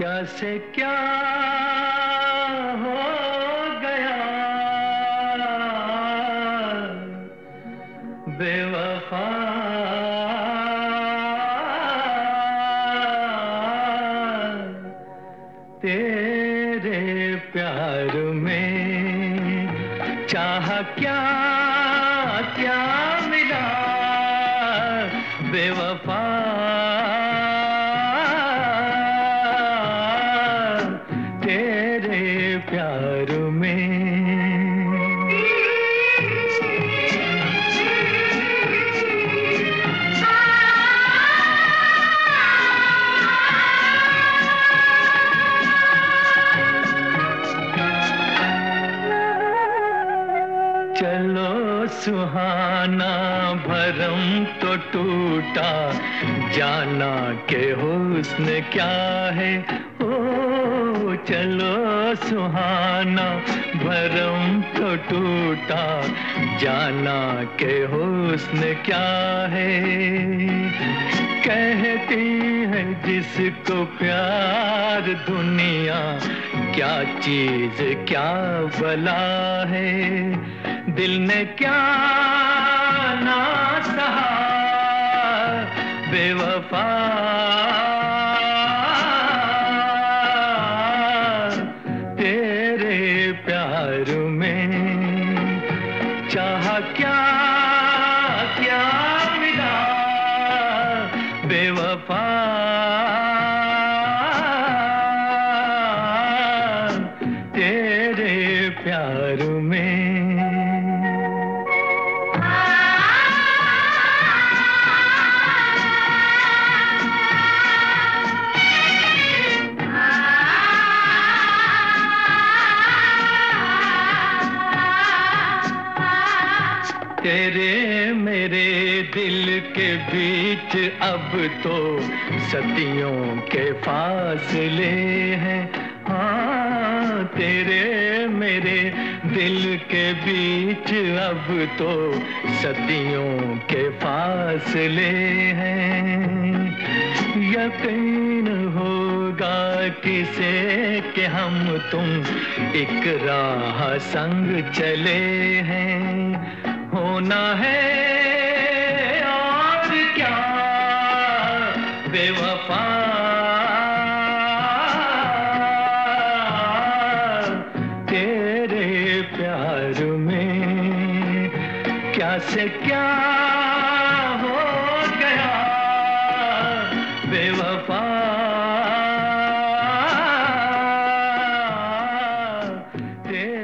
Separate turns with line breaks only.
क्या से क्या हो गया बेवफा, तेरे प्यार में चाह क्या क्या मिला बेवफा, तेरे प्यार में। चलो सुहाना भरम तो टूटा, जाना के हुस्न क्या है। ओ चलो सुहाना भरम तो टूटा, जाना के हुस्न क्या है। कहती है जिसको प्यार दुनिया, क्या चीज क्या भला है। दिल ने क्या ना सहा बेवफा, तेरे प्यार में चाह क्या क्या मिला बेवफा, तेरे प्यार में। तेरे मेरे दिल के बीच अब तो सदियों के फासले हैं। हाँ तेरे मेरे दिल के बीच अब तो सदियों के फासले हैं। यकीन होगा किसे कि हम तुम एक राह संग चले हैं। होना है और क्या बेवफा, तेरे प्यार में क्या से क्या हो गया बेवफा, तेरे